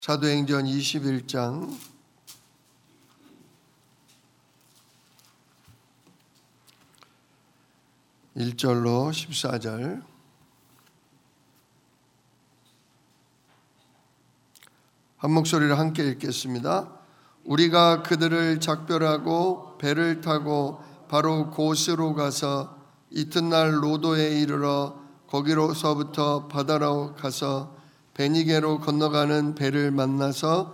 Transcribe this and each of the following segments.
사도행전 21장 1절로 14절. 한 목소리로 함께 읽겠습니다. 우리가 그들을 작별하고 배를 타고 바로 고스로 가서 이튿날 로도에 이르러 거기로서부터 바다로 가서 베니게로 건너가는 배를 만나서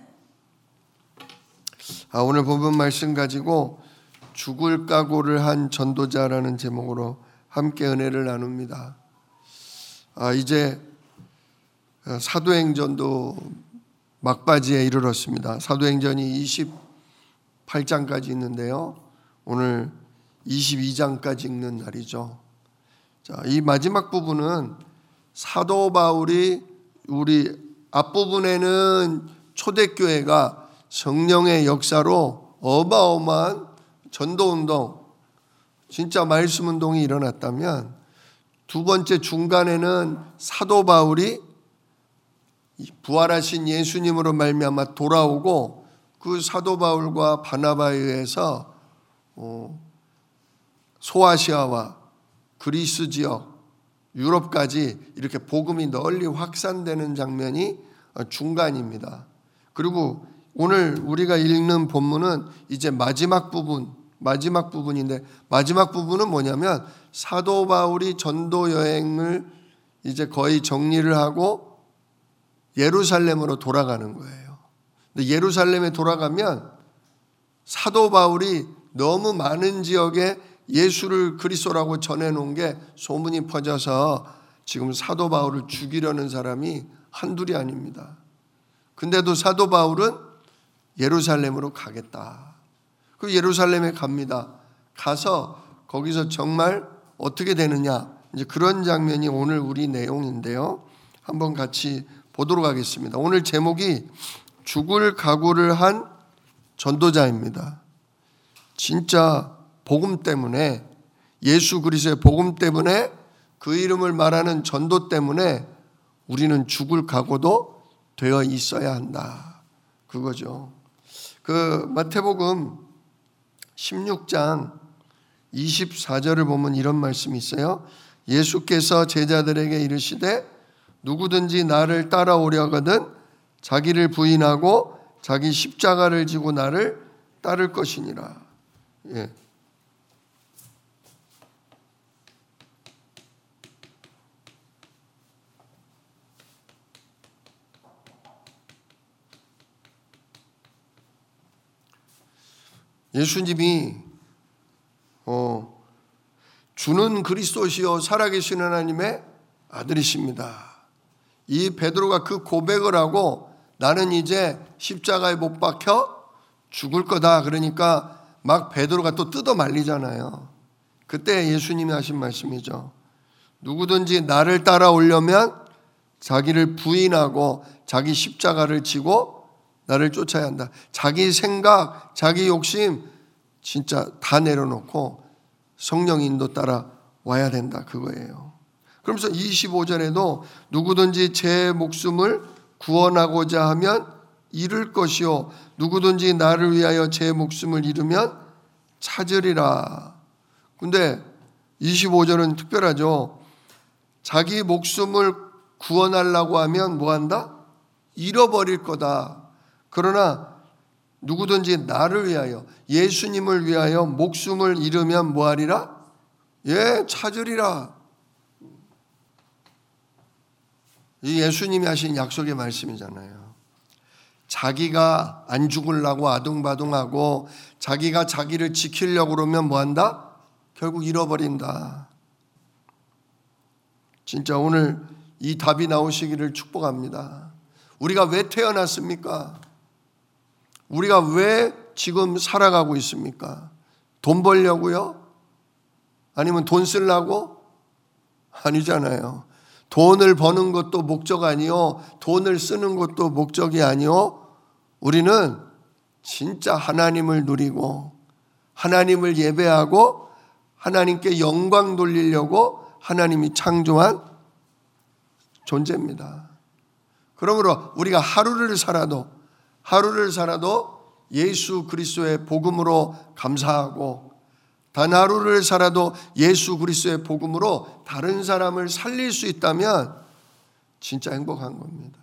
오늘 본문 말씀 가지고 죽을 각오를 한 전도자라는 제목으로 함께 은혜를 나눕니다. 이제 사도행전도 막바지에 이르렀습니다. 사도행전이 28장까지 있는데요. 오늘 22장까지 읽는 날이죠. 이 마지막 부분은 사도 바울이 우리 앞부분에는 초대교회가 성령의 역사로 어마어마한 전도운동, 진짜 말씀운동이 일어났다면, 두 번째 중간에는 사도 바울이 부활하신 예수님으로 말미암아 돌아오고 그 사도 바울과 바나바에 의해서 소아시아와 그리스 지역, 유럽까지 이렇게 복음이 널리 확산되는 장면이 중간입니다. 그리고 오늘 우리가 읽는 본문은 이제 마지막 부분인데, 마지막 부분은 뭐냐면 사도 바울이 전도 여행을 이제 거의 정리를 하고 예루살렘으로 돌아가는 거예요. 근데 예루살렘에 돌아가면 사도 바울이 너무 많은 지역에 예수를 그리스도라고 전해놓은 게 소문이 퍼져서 지금 사도 바울을 죽이려는 사람이 한둘이 아닙니다. 근데도 사도 바울은 예루살렘으로 가겠다. 그 예루살렘에 갑니다. 가서 거기서 정말 어떻게 되느냐, 이제 그런 장면이 오늘 우리 내용인데요. 한번 같이 보도록 하겠습니다. 오늘 제목이 죽을 각오를 한 전도자입니다. 진짜 복음 때문에, 예수 그리스도의 복음 때문에, 그 이름을 말하는 전도 때문에 우리는 죽을 각오도 되어 있어야 한다. 그거죠. 마태복음 16장 24절을 보면 이런 말씀이 있어요. 예수께서 제자들에게 이르시되 누구든지 나를 따라오려거든 자기를 부인하고 자기 십자가를 지고 나를 따를 것이니라. 예. 예수님이 주는 그리스도시요 살아계신 하나님의 아들이십니다. 이 베드로가 그 고백을 하고 나는 이제 십자가에 못 박혀 죽을 거다. 그러니까 막 베드로가 또 뜯어 말리잖아요. 그때 예수님이 하신 말씀이죠. 누구든지 나를 따라오려면 자기를 부인하고 자기 십자가를 지고 나를 쫓아야 한다. 자기 생각, 자기 욕심 진짜 다 내려놓고 성령 인도 따라 와야 된다. 그거예요. 그러면서 25절에도 누구든지 제 목숨을 구원하고자 하면 잃을 것이요 누구든지 나를 위하여 제 목숨을 잃으면 찾으리라. 근데 25절은 특별하죠. 자기 목숨을 구원하려고 하면 뭐 한다? 잃어버릴 거다. 그러나 누구든지 나를 위하여, 예수님을 위하여 목숨을 잃으면 뭐하리라? 찾으리라. 이 예수님이 하신 약속의 말씀이잖아요. 자기가 안 죽으려고 아둥바둥하고 자기가 자기를 지키려고 그러면 뭐한다? 결국 잃어버린다. 진짜 오늘 이 답이 나오시기를 축복합니다. 우리가 왜 태어났습니까? 우리가 왜 지금 살아가고 있습니까? 돈 벌려고요? 아니면 돈 쓰려고? 아니잖아요. 돈을 버는 것도 목적 아니요, 돈을 쓰는 것도 목적이 아니요, 우리는 진짜 하나님을 누리고 하나님을 예배하고 하나님께 영광 돌리려고 하나님이 창조한 존재입니다. 그러므로 우리가 하루를 살아도 예수 그리스도의 복음으로 감사하고, 단 하루를 살아도 예수 그리스도의 복음으로 다른 사람을 살릴 수 있다면 진짜 행복한 겁니다.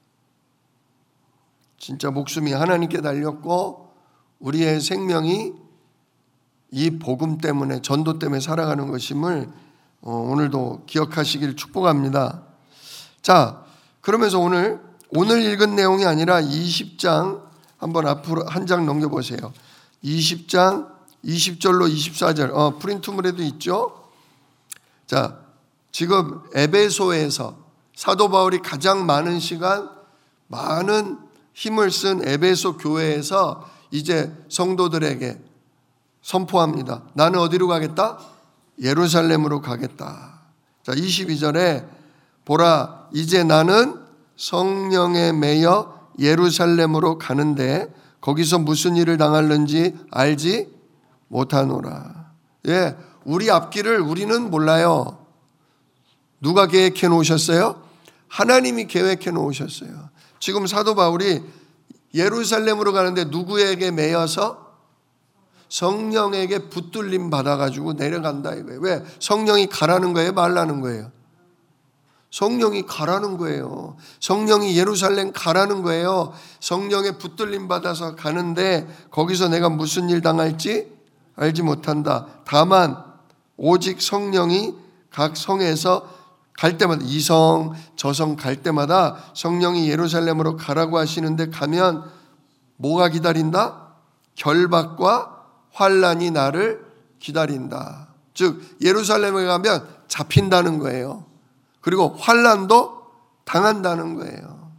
진짜 목숨이 하나님께 달렸고 우리의 생명이 이 복음 때문에, 전도 때문에 살아가는 것임을 오늘도 기억하시길 축복합니다. 자, 그러면서 오늘 읽은 내용이 아니라 20장 한번 앞으로 한 장 넘겨보세요. 20장 20절로 24절 프린트물에도 있죠. 자, 지금 에베소에서 사도 바울이 가장 많은 시간, 많은 힘을 쓴 에베소 교회에서 이제 성도들에게 선포합니다. 나는 어디로 가겠다? 예루살렘으로 가겠다. 자, 22절에 보라, 이제 나는 성령에 매여 예루살렘으로 가는데 거기서 무슨 일을 당할는지 알지 못하노라. 예, 우리 앞길을 우리는 몰라요. 누가 계획해 놓으셨어요? 하나님이 계획해 놓으셨어요. 지금 사도 바울이 예루살렘으로 가는데 누구에게 매여서? 성령에게 붙들림 받아가지고 내려간다 이거예요. 왜? 성령이 가라는 거예요? 말라는 거예요? 성령이 가라는 거예요. 성령이 예루살렘 가라는 거예요. 성령에 붙들림 받아서 가는데 거기서 내가 무슨 일 당할지 알지 못한다. 다만 오직 성령이 각 성에서 갈 때마다, 이 성 저 성 갈 때마다 성령이 예루살렘으로 가라고 하시는데 가면 뭐가 기다린다? 결박과 환난이 나를 기다린다. 즉 예루살렘에 가면 잡힌다는 거예요. 그리고 환난도 당한다는 거예요.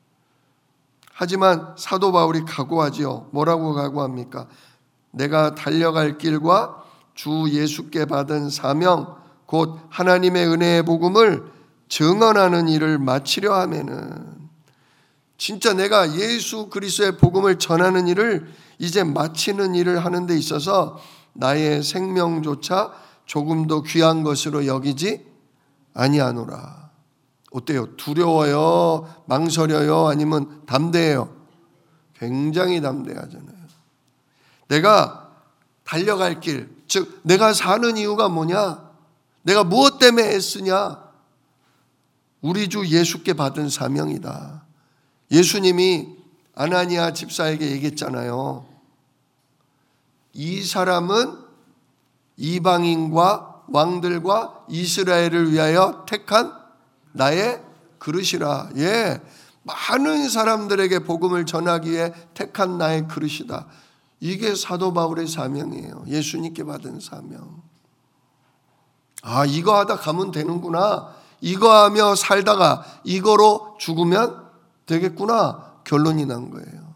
하지만 사도 바울이 각오하지요. 뭐라고 각오합니까? 내가 달려갈 길과 주 예수께 받은 사명, 곧 하나님의 은혜의 복음을 증언하는 일을 마치려 하면은, 진짜 내가 예수 그리스도의 복음을 전하는 일을 이제 마치는 일을 하는 데 있어서 나의 생명조차 조금도 귀한 것으로 여기지 아니하노라. 어때요? 두려워요? 망설여요? 아니면 담대해요? 굉장히 담대하잖아요. 내가 달려갈 길, 즉 내가 사는 이유가 뭐냐? 내가 무엇 때문에 애쓰냐? 우리 주 예수께 받은 사명이다. 예수님이 아나니아 집사에게 얘기했잖아요. 이 사람은 이방인과 왕들과 이스라엘을 위하여 택한 나의 그릇이라. 예, 많은 사람들에게 복음을 전하기 위해 택한 나의 그릇이다. 이게 사도 바울의 사명이에요. 예수님께 받은 사명. 아, 이거 하다 가면 되는구나. 이거 하며 살다가 이거로 죽으면 되겠구나. 결론이 난 거예요.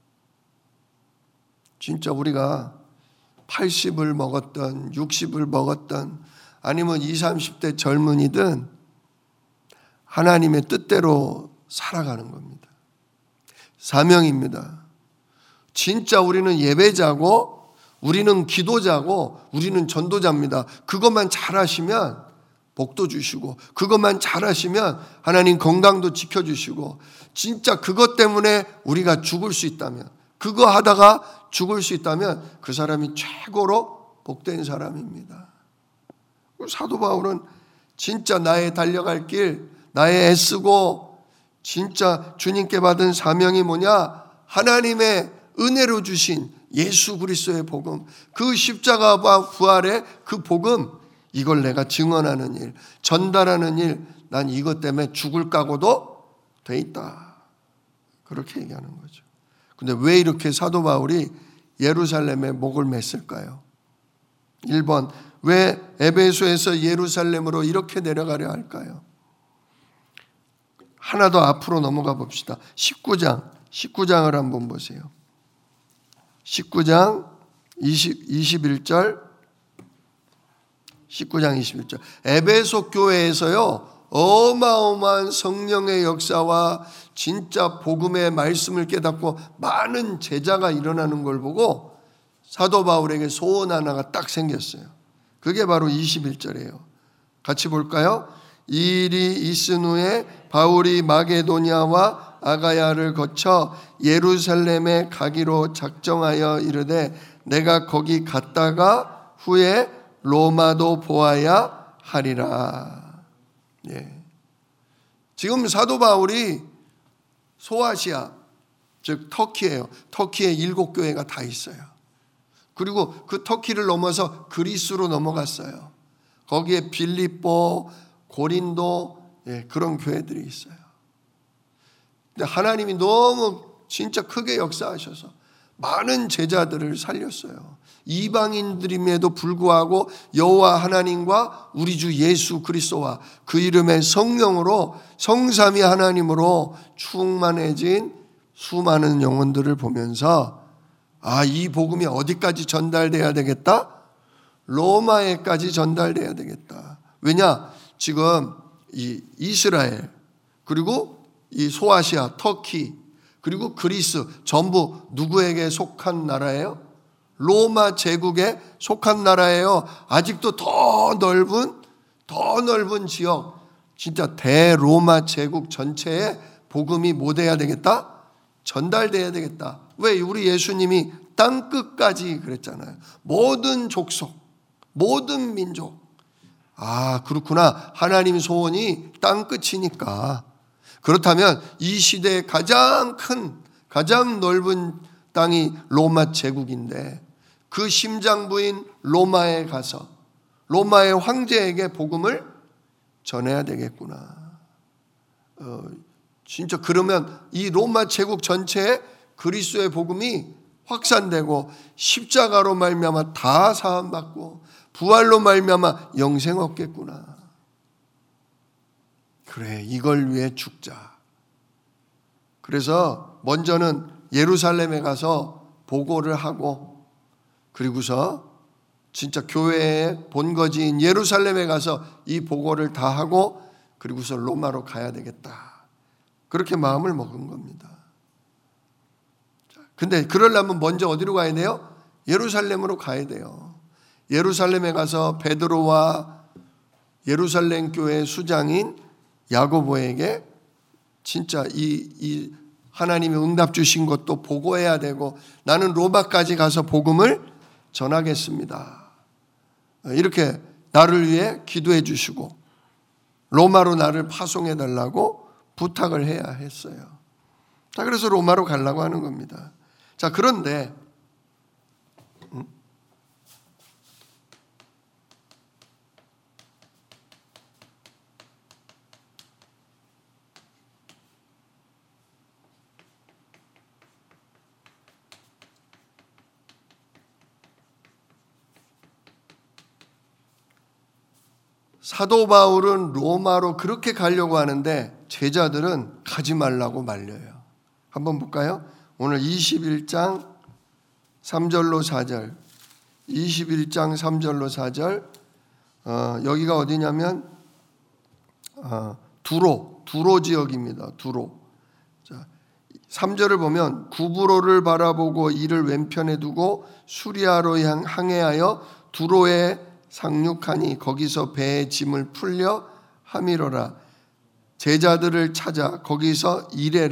진짜 우리가 80을 먹었던 60을 먹었던 아니면 20, 30대 젊은이든 하나님의 뜻대로 살아가는 겁니다. 사명입니다. 진짜 우리는 예배자고 우리는 기도자고 우리는 전도자입니다. 그것만 잘하시면 복도 주시고 그것만 잘하시면 하나님 건강도 지켜주시고, 진짜 그것 때문에 우리가 죽을 수 있다면, 그거 하다가 죽을 수 있다면 그 사람이 최고로 복된 사람입니다. 사도 바울은 진짜 나의 달려갈 길, 나의 애쓰고 진짜 주님께 받은 사명이 뭐냐? 하나님의 은혜로 주신 예수 그리스도의 복음, 그 십자가와 부활의 그 복음, 이걸 내가 증언하는 일, 전달하는 일, 난 이것 때문에 죽을 각오도 돼 있다. 그렇게 얘기하는 거죠. 근데 왜 이렇게 사도 바울이 예루살렘에 목을 맸을까요? 1번, 왜 에베소에서 예루살렘으로 이렇게 내려가려 할까요? 하나 더 앞으로 넘어가 봅시다. 19장을 한번 보세요. 19장 21절 19장 21절. 에베소 교회에서요, 어마어마한 성령의 역사와 진짜 복음의 말씀을 깨닫고 많은 제자가 일어나는 걸 보고 사도 바울에게 소원 하나가 딱 생겼어요. 그게 바로 21절이에요. 같이 볼까요? 이 일이 있은 후에 바울이 마게도냐와 아가야를 거쳐 예루살렘에 가기로 작정하여 이르되 내가 거기 갔다가 후에 로마도 보아야 하리라. 예. 지금 사도 바울이 소아시아, 즉 터키예요. 터키에 7교회가 다 있어요. 그리고 그 터키를 넘어서 그리스로 넘어갔어요. 거기에 빌립보, 고린도, 그런 교회들이 있어요. 근데 하나님이 너무 진짜 크게 역사하셔서 많은 제자들을 살렸어요. 이방인들임에도 불구하고 여호와 하나님과 우리 주 예수 그리스도와 그 이름의 성령으로 성삼위 하나님으로 충만해진 수많은 영혼들을 보면서 이 복음이 어디까지 전달돼야 되겠다? 로마에까지 전달돼야 되겠다. 왜냐? 지금 이 이스라엘 그리고 이 소아시아, 터키 그리고 그리스 전부 누구에게 속한 나라예요? 로마 제국에 속한 나라예요. 아직도 더 넓은 지역, 진짜 대로마 제국 전체에 복음이 뭐 돼야 되겠다? 전달돼야 되겠다. 왜? 우리 예수님이 땅 끝까지 그랬잖아요. 모든 족속, 모든 민족. 그렇구나. 하나님 소원이 땅 끝이니까. 그렇다면 이 시대의 가장 큰, 가장 넓은 땅이 로마 제국인데 그 심장부인 로마에 가서 로마의 황제에게 복음을 전해야 되겠구나. 진짜 그러면 이 로마 제국 전체에 그리스도의 복음이 확산되고 십자가로 말미암아 다 사함받고 부활로 말미암아 영생 얻겠구나. 그래, 이걸 위해 죽자. 그래서 먼저는 예루살렘에 가서 보고를 하고 그리고서 진짜 교회의 본거지인 예루살렘에 가서 이 보고를 다 하고 그리고서 로마로 가야 되겠다. 그렇게 마음을 먹은 겁니다. 근데 그러려면 먼저 어디로 가야 돼요? 예루살렘으로 가야 돼요. 예루살렘에 가서 베드로와 예루살렘 교회 수장인 야고보에게 진짜 이 하나님이 응답 주신 것도 보고해야 되고 나는 로마까지 가서 복음을 전하겠습니다. 이렇게 나를 위해 기도해 주시고 로마로 나를 파송해 달라고 부탁을 해야 했어요. 자, 그래서 로마로 가려고 하는 겁니다. 자, 그런데 사도 바울은 로마로 그렇게 가려고 하는데 제자들은 가지 말라고 말려요. 한번 볼까요? 오늘 21장 3절로 4절 21장 3절로 4절 여기가 어디냐면 두로 지역입니다. 두로. 자, 3절을 보면 구브로를 바라보고 이를 왼편에 두고 수리아로 항해하여 두로에 상륙하니 거기서 배의 짐을 풀려 하미로라. 제자들을 찾아 거기서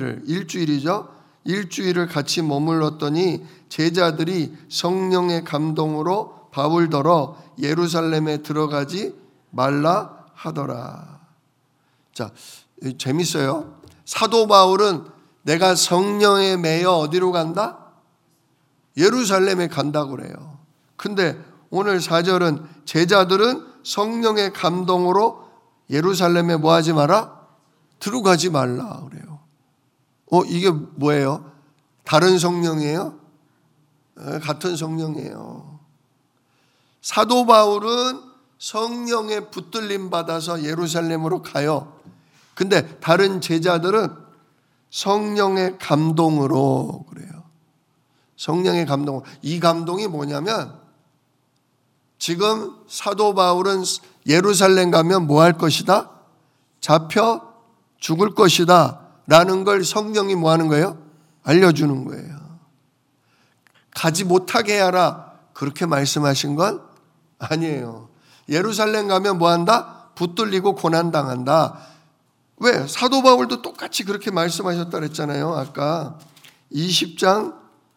일주일을 같이 머물렀더니 제자들이 성령의 감동으로 바울더러 예루살렘에 들어가지 말라 하더라. 자, 재밌어요. 사도 바울은 내가 성령에 매여 어디로 간다? 예루살렘에 간다고 그래요. 근데 오늘 4절은 제자들은 성령의 감동으로 예루살렘에 뭐 하지 마라? 들어가지 말라 그래요. 이게 뭐예요? 다른 성령이에요? 같은 성령이에요. 사도 바울은 성령의 붙들림 받아서 예루살렘으로 가요. 근데 다른 제자들은 성령의 감동으로 그래요. 성령의 감동으로. 이 감동이 뭐냐면 지금 사도 바울은 예루살렘 가면 뭐 할 것이다? 잡혀 죽을 것이다 라는 걸 성령이 뭐 하는 거예요? 알려주는 거예요. 가지 못하게 하라 그렇게 말씀하신 건 아니에요. 예루살렘 가면 뭐 한다? 붙들리고 고난당한다. 왜? 사도 바울도 똑같이 그렇게 말씀하셨다 그랬잖아요. 아까 20장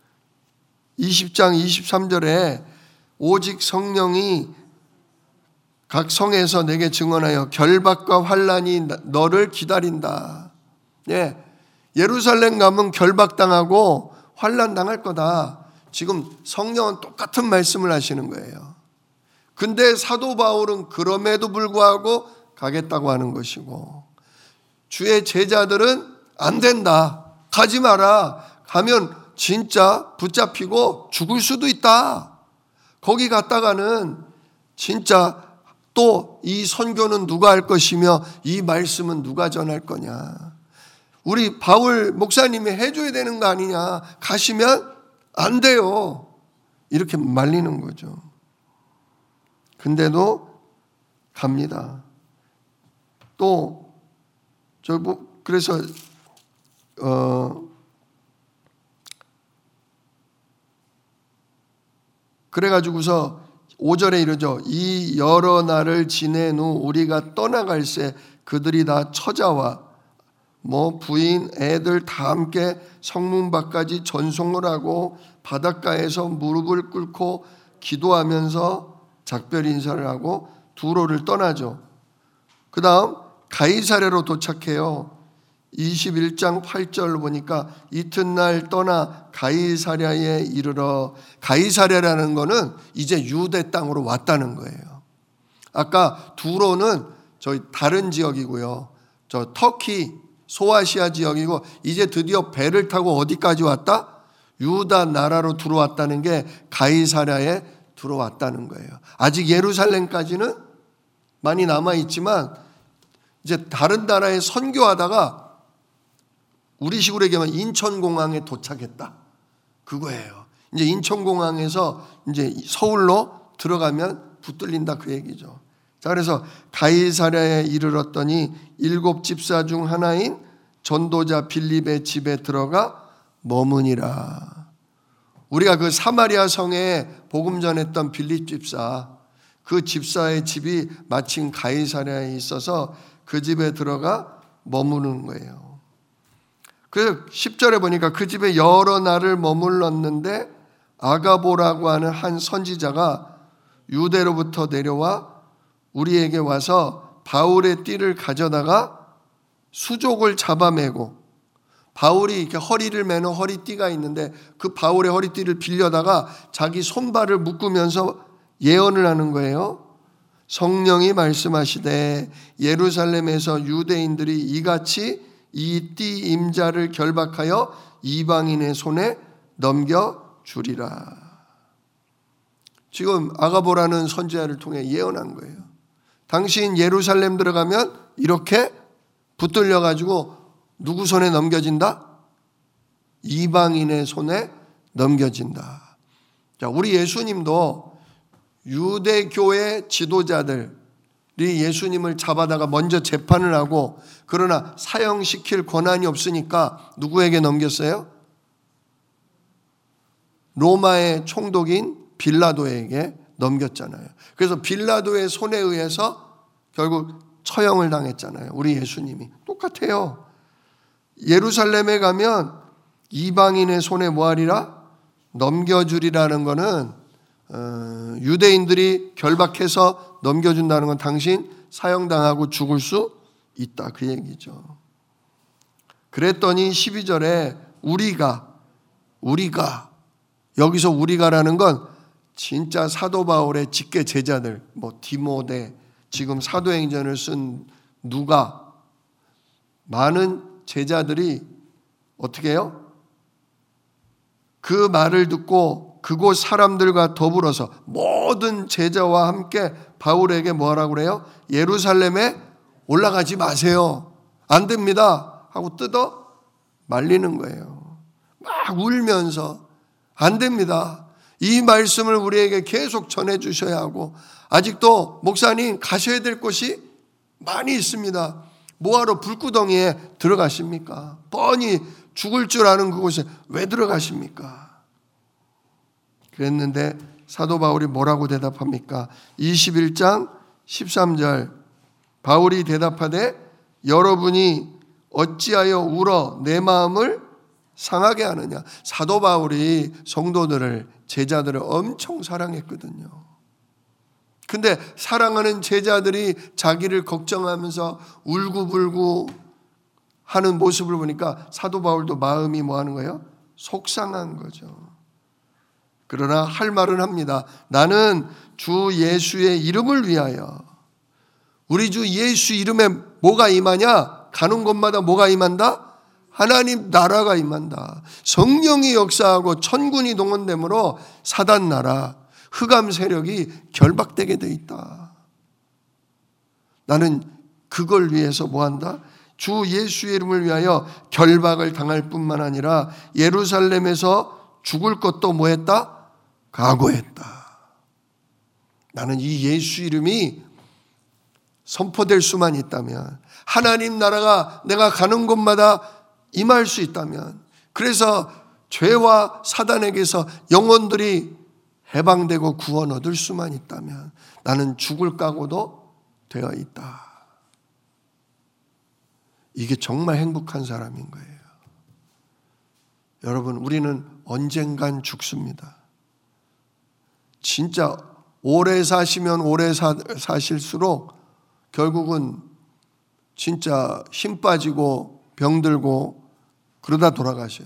23절에 오직 성령이 각 성에서 내게 증언하여 결박과 환난이 너를 기다린다. 예, 예루살렘 가면 결박당하고 환난 당할 거다. 지금 성령은 똑같은 말씀을 하시는 거예요. 근데 사도 바울은 그럼에도 불구하고 가겠다고 하는 것이고, 주의 제자들은 안 된다. 가지 마라. 가면 진짜 붙잡히고 죽을 수도 있다. 거기 갔다가는 진짜 또 이 선교는 누가 할 것이며 이 말씀은 누가 전할 거냐. 우리 바울 목사님이 해줘야 되는 거 아니냐. 가시면 안 돼요. 이렇게 말리는 거죠. 근데도 갑니다. 또 그래서 그래가지고서 5절에 이러죠. 이 여러 날을 지낸 후 우리가 떠나갈새 그들이 다 처자와 부인, 애들 다 함께 성문 밖까지 전송을 하고 바닷가에서 무릎을 꿇고 기도하면서 작별 인사를 하고 두로를 떠나죠. 그 다음 가이사랴로 도착해요. 21장 8절 보니까 이튿날 떠나 가이사랴에 이르러, 가이사랴라는 거는 이제 유대 땅으로 왔다는 거예요. 아까 두로는 저희 다른 지역이고요. 저 터키 소아시아 지역이고, 이제 드디어 배를 타고 어디까지 왔다? 유다 나라로 들어왔다는 게 가이사랴에 들어왔다는 거예요. 아직 예루살렘까지는 많이 남아있지만 이제 다른 나라에 선교하다가 우리 식으로 얘기하면 인천공항에 도착했다. 그거예요. 이제 인천공항에서 이제 서울로 들어가면 붙들린다, 그 얘기죠. 자, 그래서 가이사랴에 이르렀더니 7 집사 중 하나인 전도자 빌립의 집에 들어가 머무니라. 우리가 그 사마리아 성에 복음 전했던 빌립 집사, 그 집사의 집이 마침 가이사랴에 있어서 그 집에 들어가 머무는 거예요. 그래서 10절에 보니까 그 집에 여러 날을 머물렀는데 아가보라고 하는 한 선지자가 유대로부터 내려와 우리에게 와서 바울의 띠를 가져다가 수족을 잡아매고, 바울이 이렇게 허리를 매는 허리띠가 있는데 그 바울의 허리띠를 빌려다가 자기 손발을 묶으면서 예언을 하는 거예요. 성령이 말씀하시되 예루살렘에서 유대인들이 이같이 이 띠 임자를 결박하여 이방인의 손에 넘겨주리라. 지금 아가보라는 선지자를 통해 예언한 거예요. 당신 예루살렘 들어가면 이렇게 붙들려가지고 누구 손에 넘겨진다? 이방인의 손에 넘겨진다. 자, 우리 예수님도 유대교의 지도자들이 예수님을 잡아다가 먼저 재판을 하고, 그러나 사형시킬 권한이 없으니까 누구에게 넘겼어요? 로마의 총독인 빌라도에게 넘겼잖아요. 그래서 빌라도의 손에 의해서 결국 처형을 당했잖아요. 우리 예수님이. 똑같아요. 예루살렘에 가면 이방인의 손에 뭐하리라? 넘겨주리라는 거는 유대인들이 결박해서 넘겨준다는 건 당신 사형당하고 죽을 수 있다, 그 얘기죠. 그랬더니 12절에 우리가, 여기서 우리가라는 건 진짜 사도 바울의 직계 제자들, 디모데, 지금 사도행전을 쓴 누가, 많은 제자들이 어떻게 해요? 그 말을 듣고 그곳 사람들과 더불어서 모든 제자와 함께 바울에게 뭐하라고 그래요? 예루살렘에 올라가지 마세요. 안 됩니다. 하고 뜯어 말리는 거예요. 막 울면서 안 됩니다. 이 말씀을 우리에게 계속 전해 주셔야 하고, 아직도 목사님 가셔야 될 곳이 많이 있습니다. 뭐하러 불구덩이에 들어가십니까? 뻔히 죽을 줄 아는 그곳에 왜 들어가십니까? 그랬는데 사도 바울이 뭐라고 대답합니까? 21장 13절 바울이 대답하되 여러분이 어찌하여 울어 내 마음을 상하게 하느냐. 사도 바울이 성도들을, 제자들을 엄청 사랑했거든요. 근데 사랑하는 제자들이 자기를 걱정하면서 울고불고 하는 모습을 보니까 사도 바울도 마음이 뭐 하는 거예요? 속상한 거죠. 그러나 할 말은 합니다. 나는 주 예수의 이름을 위하여, 우리 주 예수 이름에 뭐가 임하냐? 가는 곳마다 뭐가 임한다? 하나님 나라가 임한다. 성령이 역사하고 천군이 동원되므로 사단 나라, 흑암 세력이 결박되게 돼 있다. 나는 그걸 위해서 뭐 한다? 주 예수의 이름을 위하여 결박을 당할 뿐만 아니라 예루살렘에서 죽을 것도 뭐 했다? 각오했다. 나는 이 예수 이름이 선포될 수만 있다면, 하나님 나라가 내가 가는 곳마다 임할 수 있다면, 그래서 죄와 사단에게서 영혼들이 해방되고 구원 얻을 수만 있다면 나는 죽을 각오도 되어 있다. 이게 정말 행복한 사람인 거예요. 여러분, 우리는 언젠간 죽습니다. 진짜 오래 사시면 오래 사실수록 결국은 진짜 힘 빠지고 병들고 그러다 돌아가셔요.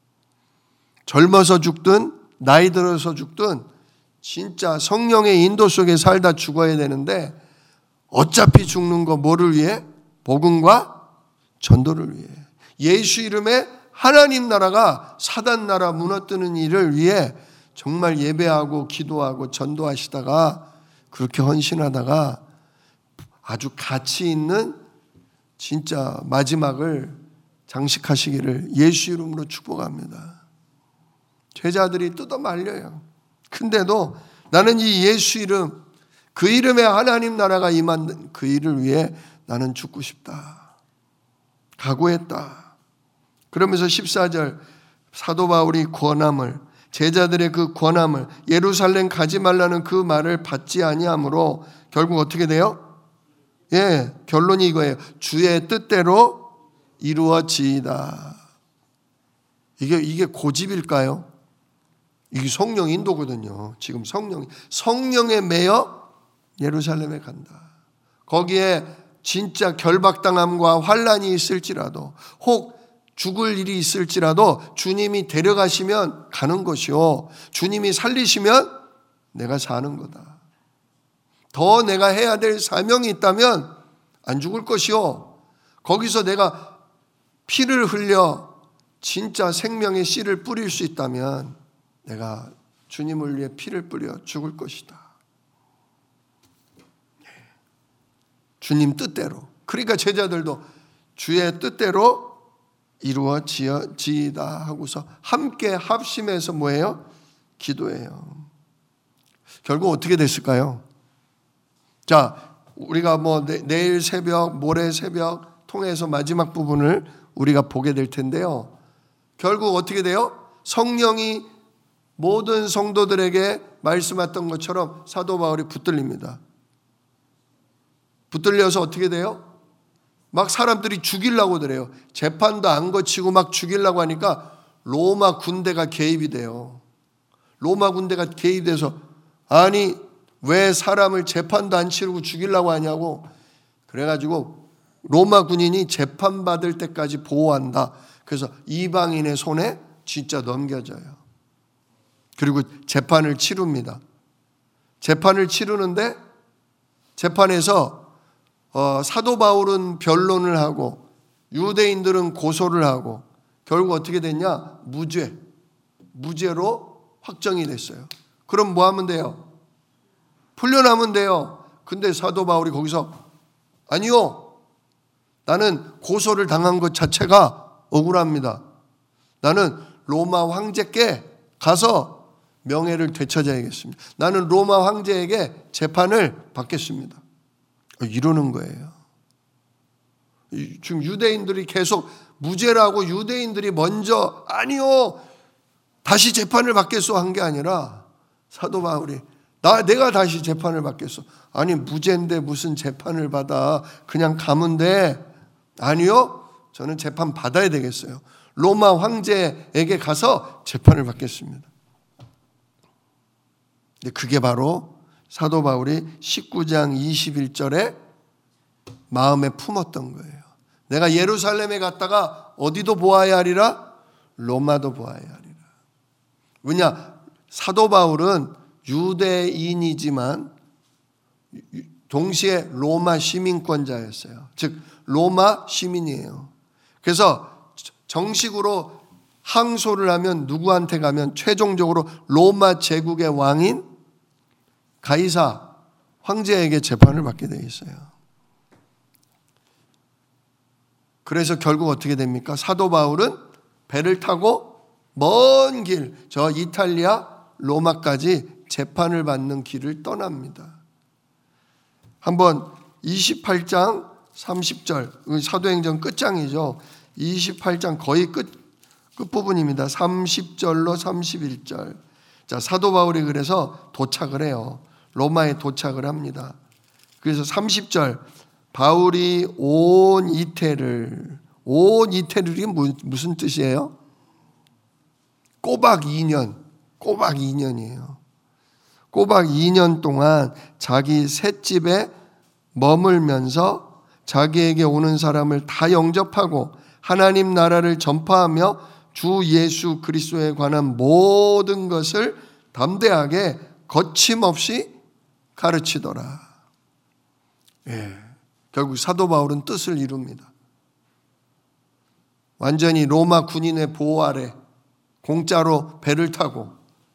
젊어서 죽든 나이 들어서 죽든 진짜 성령의 인도 속에 살다 죽어야 되는데, 어차피 죽는 거 뭐를 위해? 복음과 전도를 위해. 예수 이름에 하나님 나라가 사단 나라 무너뜨는 일을 위해 정말 예배하고 기도하고 전도하시다가, 그렇게 헌신하다가 아주 가치 있는 진짜 마지막을 장식하시기를 예수 이름으로 축복합니다. 제자들이 뜯어 말려요. 근데도 나는 이 예수 이름, 그 이름에 하나님 나라가 임한 그 일을 위해 나는 죽고 싶다. 각오했다. 그러면서 14절 사도 바울이 권함을, 제자들의 그 권함을, 예루살렘 가지 말라는 그 말을 받지 아니하므로 결국 어떻게 돼요? 결론이 이거예요. 주의 뜻대로 이루어지이다. 이게 고집일까요? 이게 성령 인도거든요. 지금 성령에 매여 예루살렘에 간다. 거기에 진짜 결박당함과 환란이 있을지라도, 혹 죽을 일이 있을지라도 주님이 데려가시면 가는 것이요, 주님이 살리시면 내가 사는 거다. 더 내가 해야 될 사명이 있다면 안 죽을 것이요, 거기서 내가 피를 흘려 진짜 생명의 씨를 뿌릴 수 있다면 내가 주님을 위해 피를 뿌려 죽을 것이다. 주님 뜻대로. 그러니까 제자들도 주의 뜻대로 이루어지이다 하고서 함께 합심해서 뭐예요? 기도해요. 결국 어떻게 됐을까요? 자, 우리가 뭐 내일 새벽, 모레 새벽 통해서 마지막 부분을 우리가 보게 될 텐데요. 결국 어떻게 돼요? 성령이 모든 성도들에게 말씀했던 것처럼 사도 바울이 붙들립니다. 붙들려서 어떻게 돼요? 막 사람들이 죽이려고 그래요. 재판도 안 거치고 막 죽이려고 하니까 로마 군대가 개입이 돼요. 로마 군대가 개입돼서, 아니 왜 사람을 재판도 안 치르고 죽이려고 하냐고, 그래가지고 로마 군인이 재판받을 때까지 보호한다. 그래서 이방인의 손에 진짜 넘겨져요. 그리고 재판을 치릅니다. 재판을 치르는데 재판에서 사도 바울은 변론을 하고 유대인들은 고소를 하고 결국 어떻게 됐냐? 무죄로 확정이 됐어요. 그럼 뭐 하면 돼요? 풀려나면 돼요. 근데 사도 바울이 거기서 아니요, 나는 고소를 당한 것 자체가 억울합니다. 나는 로마 황제께 가서 명예를 되찾아야겠습니다. 나는 로마 황제에게 재판을 받겠습니다. 이러는 거예요. 지금 유대인들이 계속 무죄라고, 유대인들이 먼저 아니요 다시 재판을 받겠소 한 게 아니라 사도 바울이 내가 다시 재판을 받겠어. 아니 무죄인데 무슨 재판을 받아. 그냥 가면 돼. 아니요. 저는 재판 받아야 되겠어요. 로마 황제에게 가서 재판을 받겠습니다. 그게 바로 사도 바울이 19장 21절에 마음에 품었던 거예요. 내가 예루살렘에 갔다가 어디도 보아야 하리라? 로마도 보아야 하리라. 왜냐? 사도 바울은 유대인이지만 동시에 로마 시민권자였어요. 즉 로마 시민이에요. 그래서 정식으로 항소를 하면 누구한테 가면 최종적으로 로마 제국의 왕인 가이사 황제에게 재판을 받게 되어 있어요. 그래서 결국 어떻게 됩니까? 사도 바울은 배를 타고 먼 길, 저 이탈리아 로마까지 재판을 받는 길을 떠납니다. 한번 28장 30절, 사도행전 끝장이죠. 28장 거의 끝부분입니다. 30절로 31절. 자, 사도 바울이 그래서 도착을 해요. 로마에 도착을 합니다. 그래서 30절, 바울이 온 이태를, 온 이태를이 무슨 뜻이에요? 꼬박 2년이에요. 꼬박 2년 동안 자기 셋집에 머물면서 자기에게 오는 사람을 다 영접하고 하나님 나라를 전파하며 주 예수 그리스도에 관한 모든 것을 담대하게 거침없이 가르치더라. 결국 사도 바울은 뜻을 이룹니다. 완전히 로마 군인의 보호 아래 공짜로 배를 타고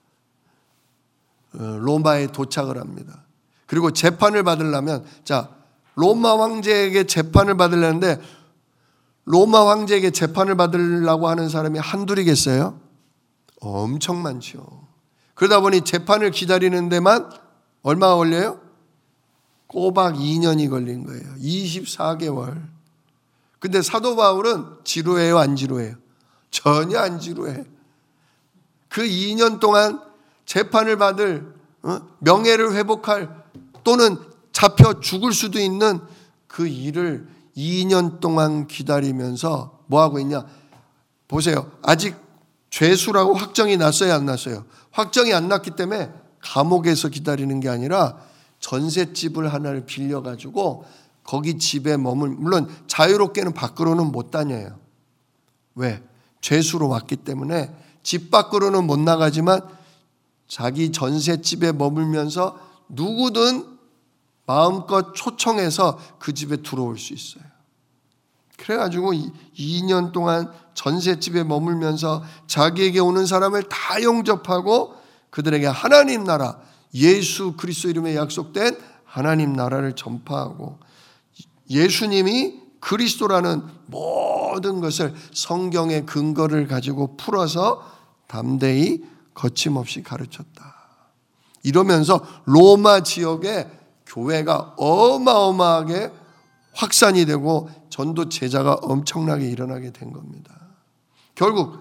로마에 도착을 합니다. 그리고 재판을 받으려면, 자, 로마 황제에게 재판을 받으려는데 로마 황제에게 재판을 받으려고 하는 사람이 한둘이겠어요? 엄청 많죠. 그러다 보니 재판을 기다리는 데만 얼마가 걸려요? 꼬박 2년이 걸린 거예요. 24개월. 근데 사도 바울은 지루해요, 안 지루해요? 전혀 안 지루해. 그 2년 동안 재판을 받을, 명예를 회복할, 또는 잡혀 죽을 수도 있는 그 일을 2년 동안 기다리면서 뭐하고 있냐? 보세요. 아직 죄수라고 확정이 났어요, 안 났어요? 확정이 안 났기 때문에 감옥에서 기다리는 게 아니라 전셋집을 하나를 빌려가지고 거기 집에 물론 자유롭게는 밖으로는 못 다녀요. 왜? 죄수로 왔기 때문에 집 밖으로는 못 나가지만 자기 전셋집에 머물면서 누구든 마음껏 초청해서 그 집에 들어올 수 있어요. 그래가지고 2년 동안 전셋집에 머물면서 자기에게 오는 사람을 다 영접하고 그들에게 하나님 나라, 예수 그리스도 이름에 약속된 하나님 나라를 전파하고 예수님이 그리스도라는 모든 것을 성경의 근거를 가지고 풀어서 담대히 거침없이 가르쳤다. 이러면서 로마 지역에 교회가 어마어마하게 확산이 되고 전도 제자가 엄청나게 일어나게 된 겁니다. 결국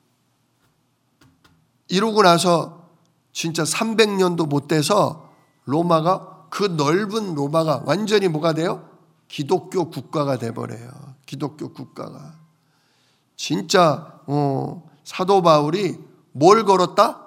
이러고 나서 진짜 300년도 못 돼서 로마가, 그 넓은 로마가 완전히 뭐가 돼요? 기독교 국가가 돼버려요. 기독교 국가가. 진짜 사도 바울이 뭘 걸었다?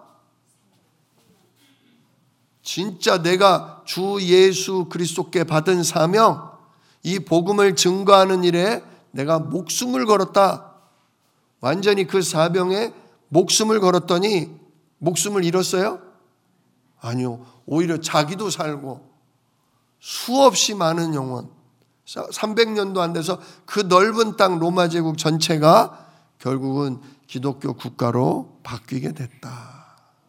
진짜 내가 주 예수 그리스도께 받은 사명, 이 복음을 증거하는 일에 내가 목숨을 걸었다. 완전히 그 사명에 목숨을 걸었더니 목숨을 잃었어요? 아니요. 오히려 자기도 살고 수없이 많은 영혼, 300년도 안 돼서 그 넓은 땅 로마 제국 전체가 결국은 기독교 국가로 바뀌게 됐다.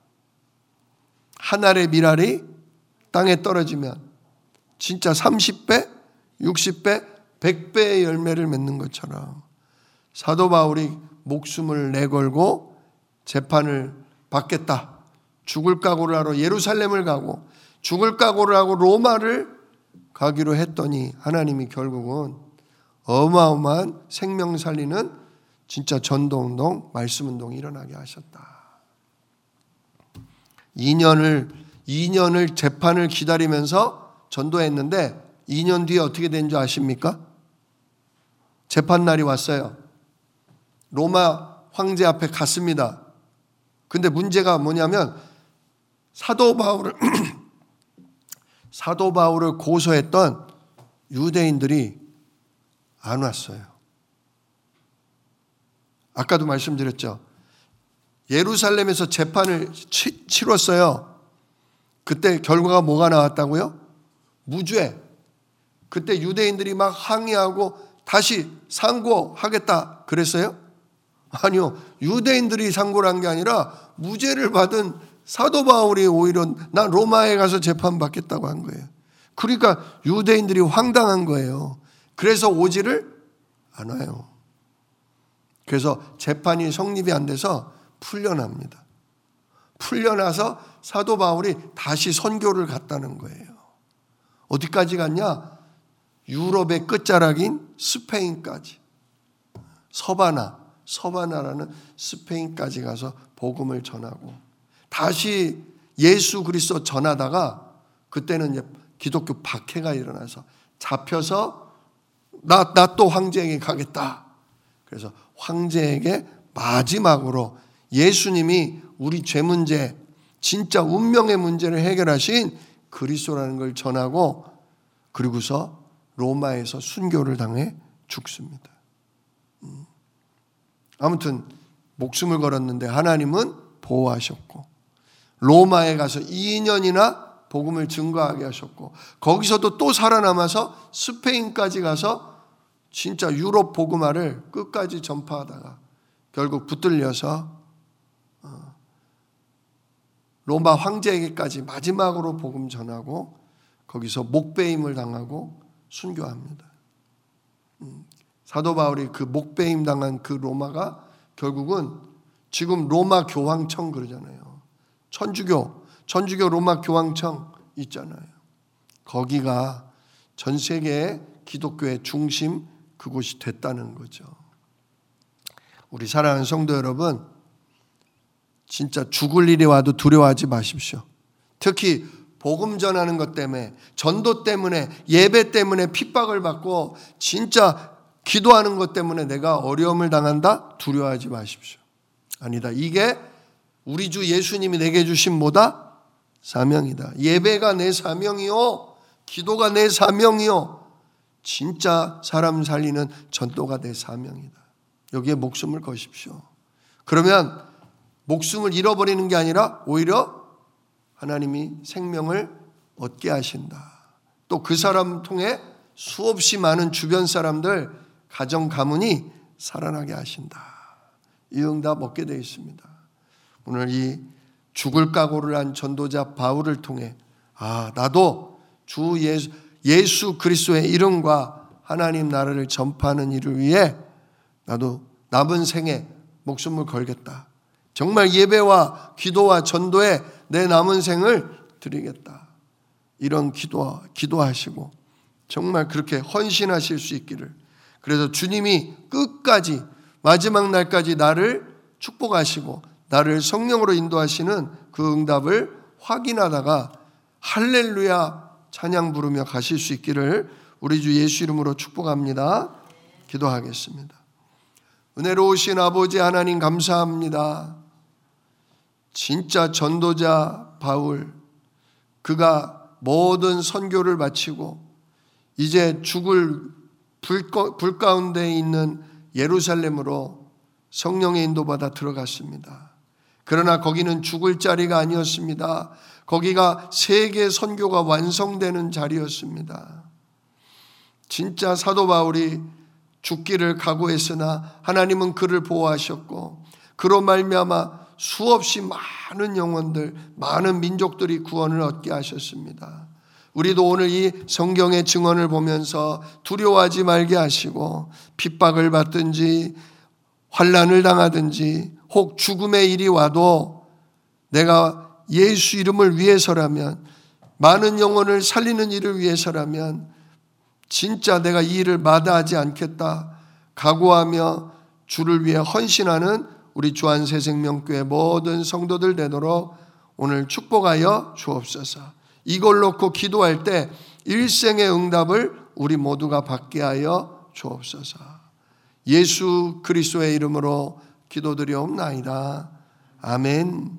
한 알의 밀알이 땅에 떨어지면 진짜 30배, 60배, 100배의 열매를 맺는 것처럼 사도 바울이 목숨을 내걸고 재판을 받겠다. 죽을 각오를 하러 예루살렘을 가고 죽을 각오를 하고 로마를 가기로 했더니 하나님이 결국은 어마어마한 생명 살리는 진짜 전도운동, 말씀운동이 일어나게 하셨다. 2년을 2년을 재판을 기다리면서 전도했는데 2년 뒤에 어떻게 된 줄 아십니까? 재판 날이 왔어요. 로마 황제 앞에 갔습니다. 근데 문제가 뭐냐면 사도 바울을 고소했던 유대인들이 안 왔어요. 아까도 말씀드렸죠. 예루살렘에서 재판을 치렀어요. 그때 결과가 뭐가 나왔다고요? 무죄. 그때 유대인들이 막 항의하고 다시 상고하겠다 그랬어요? 아니요. 유대인들이 상고를 한 게 아니라 무죄를 받은 사도 바울이 오히려 난 로마에 가서 재판받겠다고 한 거예요. 그러니까 유대인들이 황당한 거예요. 그래서 오지를 않아요. 그래서 재판이 성립이 안 돼서 풀려납니다. 풀려나서 사도 바울이 다시 선교를 갔다는 거예요. 어디까지 갔냐? 유럽의 끝자락인 스페인까지. 서바나라는 스페인까지 가서 복음을 전하고 다시 예수 그리스도 전하다가 그때는 이제 기독교 박해가 일어나서 잡혀서 나 또 황제에게 가겠다. 그래서 황제에게 마지막으로 예수님이 우리 죄 문제, 진짜 운명의 문제를 해결하신 그리스도라는 걸 전하고 그리고서 로마에서 순교를 당해 죽습니다. 아무튼 목숨을 걸었는데 하나님은 보호하셨고 로마에 가서 2년이나 복음을 증거하게 하셨고 거기서도 또 살아남아서 스페인까지 가서 진짜 유럽 복음화를 끝까지 전파하다가 결국 붙들려서 로마 황제에게까지 마지막으로 복음 전하고 거기서 목배임을 당하고 순교합니다. 사도 바울이 그 목배임 당한 그 로마가 결국은 지금 로마 교황청 그러잖아요. 천주교 로마 교황청 있잖아요. 거기가 전 세계의 기독교의 중심 그곳이 됐다는 거죠. 우리 사랑하는 성도 여러분, 진짜 죽을 일이 와도 두려워하지 마십시오. 특히 복음 전하는 것 때문에, 전도 때문에, 예배 때문에 핍박을 받고 진짜 기도하는 것 때문에 내가 어려움을 당한다? 두려워하지 마십시오. 아니다. 이게 우리 주 예수님이 내게 주신 뭐다? 사명이다. 예배가 내 사명이요. 기도가 내 사명이요. 진짜 사람 살리는 전도가 내 사명이다. 여기에 목숨을 거십시오. 그러면 목숨을 잃어버리는 게 아니라 오히려 하나님이 생명을 얻게 하신다. 또 그 사람 통해 수없이 많은 주변 사람들, 가정, 가문이 살아나게 하신다. 이 응답 얻게 되어 있습니다. 오늘 이 죽을 각오를 한 전도자 바울을 통해 나도 주 예수 그리스도의 이름과 하나님 나라를 전파하는 일을 위해 나도 남은 생에 목숨을 걸겠다. 정말 예배와 기도와 전도에 내 남은 생을 드리겠다. 이런 기도하시고 정말 그렇게 헌신하실 수 있기를. 그래서 주님이 끝까지 마지막 날까지 나를 축복하시고 나를 성령으로 인도하시는 그 응답을 확인하다가 할렐루야 찬양 부르며 가실 수 있기를 우리 주 예수 이름으로 축복합니다. 기도하겠습니다. 은혜로우신 아버지 하나님 감사합니다. 진짜 전도자 바울, 그가 모든 선교를 마치고 이제 죽을 불 가운데 있는 예루살렘으로 성령의 인도받아 들어갔습니다. 그러나 거기는 죽을 자리가 아니었습니다. 거기가 세계 선교가 완성되는 자리였습니다. 진짜 사도 바울이 죽기를 각오했으나 하나님은 그를 보호하셨고 그로 말미암아 수없이 많은 영혼들, 많은 민족들이 구원을 얻게 하셨습니다. 우리도 오늘 이 성경의 증언을 보면서 두려워하지 말게 하시고 핍박을 받든지 환난을 당하든지 혹 죽음의 일이 와도 내가 예수 이름을 위해서라면, 많은 영혼을 살리는 일을 위해서라면 진짜 내가 이 일을 마다하지 않겠다 각오하며 주를 위해 헌신하는 우리 주안새생명교회 모든 성도들 되도록 오늘 축복하여 주옵소서. 이걸 놓고 기도할 때 일생의 응답을 우리 모두가 받게 하여 주옵소서. 예수 그리스도의 이름으로 기도드리옵나이다. 아멘.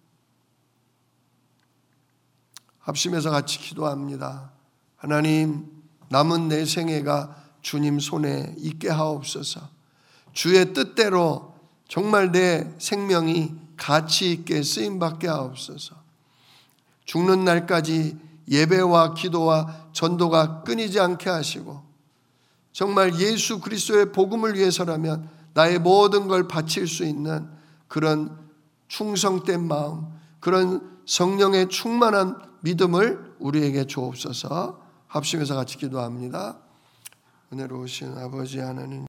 합심해서 같이 기도합니다. 하나님, 남은 내 생애가 주님 손에 있게 하옵소서. 주의 뜻대로 정말 내 생명이 가치 있게 쓰임받게 하옵소서. 죽는 날까지 예배와 기도와 전도가 끊이지 않게 하시고 정말 예수 그리스도의 복음을 위해서라면 나의 모든 걸 바칠 수 있는 그런 충성된 마음, 그런 성령의 충만한 믿음을 우리에게 주옵소서. 합심해서 같이 기도합니다. 은혜로우신 아버지 하나님,